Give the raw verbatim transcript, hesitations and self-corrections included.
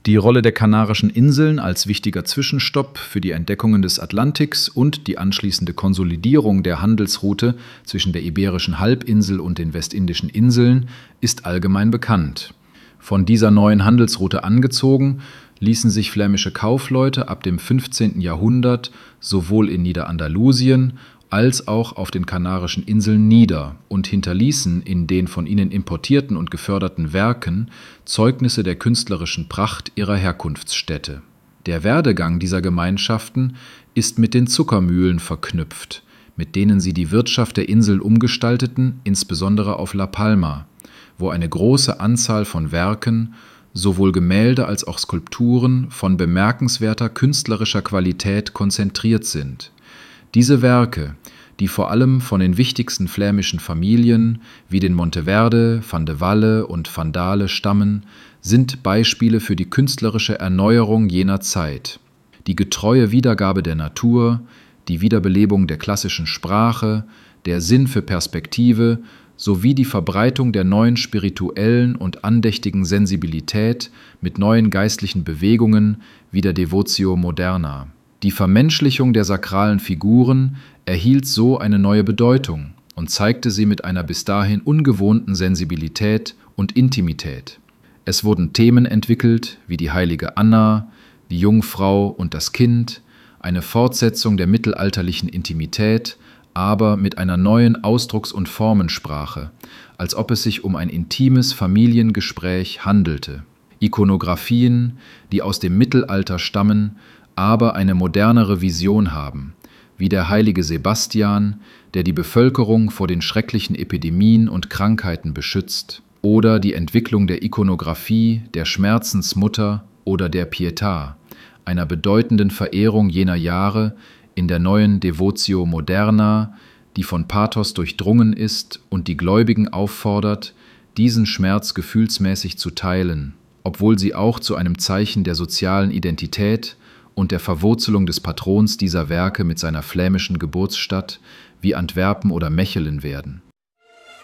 Die Rolle der Kanarischen Inseln als wichtiger Zwischenstopp für die Entdeckungen des Atlantiks und die anschließende Konsolidierung der Handelsroute zwischen der Iberischen Halbinsel und den Westindischen Inseln ist allgemein bekannt. Von dieser neuen Handelsroute angezogen, ließen sich flämische Kaufleute ab dem fünfzehnten Jahrhundert sowohl in Niederandalusien als auch auf den Kanarischen Inseln nieder und hinterließen in den von ihnen importierten und geförderten Werken Zeugnisse der künstlerischen Pracht ihrer Herkunftsstädte. Der Werdegang dieser Gemeinschaften ist mit den Zuckermühlen verknüpft, mit denen sie die Wirtschaft der Insel umgestalteten, insbesondere auf La Palma, wo eine große Anzahl von Werken, sowohl Gemälde als auch Skulpturen, von bemerkenswerter künstlerischer Qualität konzentriert sind. Diese Werke, die vor allem von den wichtigsten flämischen Familien wie den Monteverde, Van de Walle und Van Dale stammen, sind Beispiele für die künstlerische Erneuerung jener Zeit. Die getreue Wiedergabe der Natur, die Wiederbelebung der klassischen Sprache, der Sinn für Perspektive sowie die Verbreitung der neuen spirituellen und andächtigen Sensibilität mit neuen geistlichen Bewegungen wie der Devotio Moderna. Die Vermenschlichung der sakralen Figuren erhielt so eine neue Bedeutung und zeigte sie mit einer bis dahin ungewohnten Sensibilität und Intimität. Es wurden Themen entwickelt wie die heilige Anna, die Jungfrau und das Kind, eine Fortsetzung der mittelalterlichen Intimität, aber mit einer neuen Ausdrucks- und Formensprache, als ob es sich um ein intimes Familiengespräch handelte. Ikonographien, die aus dem Mittelalter stammen, aber eine modernere Vision haben, wie der heilige Sebastian, der die Bevölkerung vor den schrecklichen Epidemien und Krankheiten beschützt, oder die Entwicklung der Ikonographie, der Schmerzensmutter oder der Pietà, einer bedeutenden Verehrung jener Jahre in der neuen Devotio Moderna, die von Pathos durchdrungen ist und die Gläubigen auffordert, diesen Schmerz gefühlsmäßig zu teilen, obwohl sie auch zu einem Zeichen der sozialen Identität und der Verwurzelung des Patrons dieser Werke mit seiner flämischen Geburtsstadt wie Antwerpen oder Mechelen werden.